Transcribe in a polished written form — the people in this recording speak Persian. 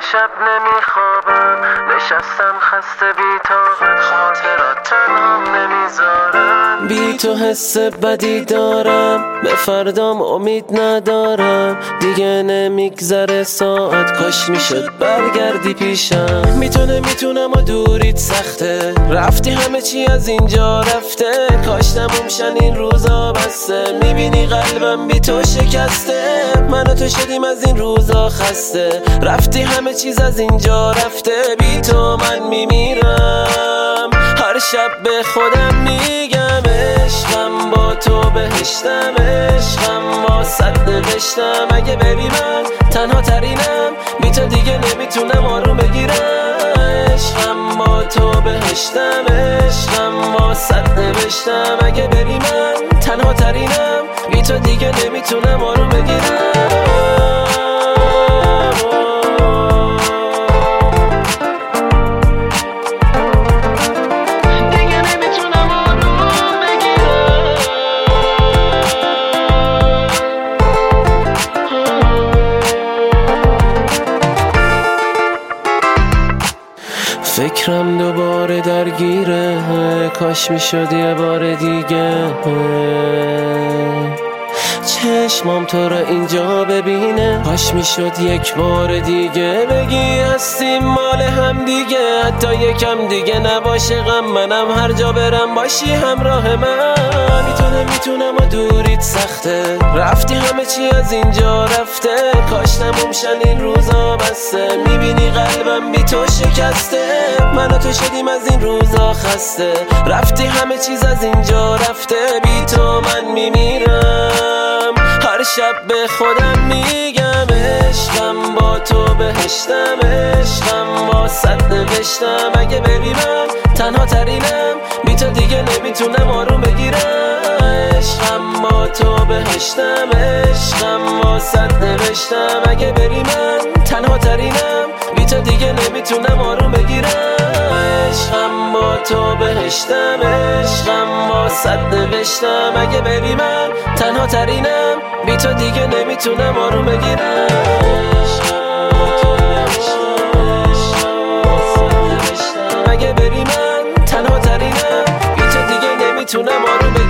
شب نمیخوابم، نشستم خسته بی طاقت، خاطرات تنهام نمیذارم. بی تو حس بدی دارم، به فردام امید ندارم. دیگه نمیگذره ساعت، کاش میشد برگردی پیشم. میتونم و دوریت سخته، رفتی همه چی از اینجا رفته. کاش تموم این روزا بسته، میبینی قلبم بی تو شکسته. من و تو شدیم از این روزا خسته، رفتی همه چیز از اینجا رفته. بی تو من میمیرم، هر شب به خودم میگم عشقم با تو بهشتم، عشقم واسط نوشتم. اگه بری من تنها ترینم، بی تو دیگه نمیتونم آروم بگیرم. عشقم با تو بهشتم، عشقم واسط نوشتم. اگه بری من تنها ترینم، بی تو دیگه نمیتونم آروم بگیرم. فکرم دوباره درگیره، کاش میشد یه بار دیگه چشمام تو را اینجا ببینه. کاش میشد یک بار دیگه بگی هستیم مال هم دیگه. حتی یکم دیگه نباشه غم، منم هر جا برم باشی همراه من. میتونم و دوریت سخته، رفتی همه چی از اینجا رفته. کاش تموم این روزا بسته، میبینی قلبم بی تو شکسته. من و تو شدیم از این روزا خسته، رفتی همه چیز از اینجا رفته. بی تو من میمیرم، هر شب به خودم میگم عشقم با تو بهشتم، عشقم واسط نوشتم. اگه بری من تنها ترینم، بی تو دیگه نمیتونم آروم بگیرم. عشقم با تو بهشتم، عشقم واسط نوشتم. اگه بری من تنها ترینم، بی تو دیگه نمیتونم آروم بگیرم. عشقم با تو بهشتم، عشقم واسط نوشتم. اگه بری من تنها ترینم، بی تو دیگه نمیتونم آروم بگیرم. اگه بری من تنها ترینم، بی تو دیگه نمیتونم آروم بگیرم.